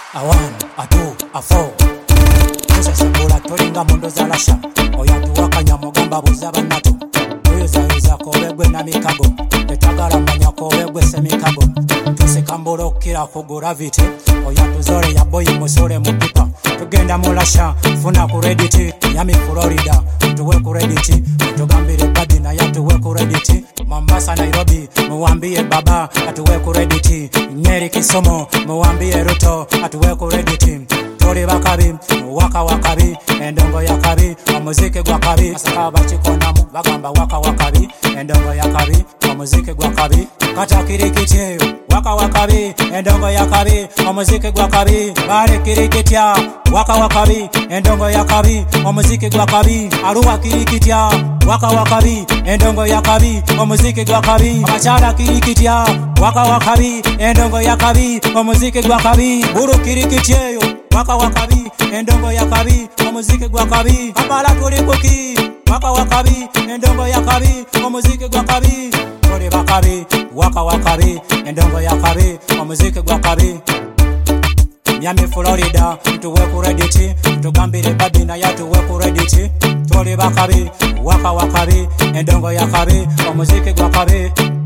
A one, a two, a four. Tusesembula tolinga mondo zalasha. Oyantu wakanya gamba buzaba nato. Oyeza kobegwe na mikago. Betagala manya kobegwe semikago. Tusekambolo kira kugura vite. Oyantu zore ya boyi musore mupipa. Tugenda mulasha, funa kurediti. Yami Florida, tuwe kurediti. Tugambire badina ya tuwe kurediti. Mombasa Nairobi, muambie baba, atuwe kurediti. Nyeri Kisumu, muambie Ruto, atuwe kurediti. Tori bakabi, waka wakabi, endongo yakabi, omuziki gwakabi. Asaka bachikonamu, bagamba waka wakabi, endongo yakabi, omuziki gwakabi. Kata kirikiti, waka wakabi, endongo yakabi, omuziki gwakabi. Bare kirikitya, waka wakabi, endongo yakabi, omuziki gwakabi. Aruwa kirikitya, waka wakabi, endongo yakabi, omuziki gwakabi. Amachara kirikitya, waka wakabi, endongo yakabi, omuziki gwakabi. Buru kirikityeyo, waka wakabi, endongo yakabi, omuziki gwakabi. Kampala tuli kuki, waka wakabi, endongo yakabi, omuziki gwakabi. Tuli bakabi, waka wakabi, endongo yakabi, omuziki gwakabi. Miami Florida, tuwe kurediti. Tugambire badina ya tuwe kurediti. Tuli bakabi, waka wakabi, endongo yakabi, omuziki gwakabi.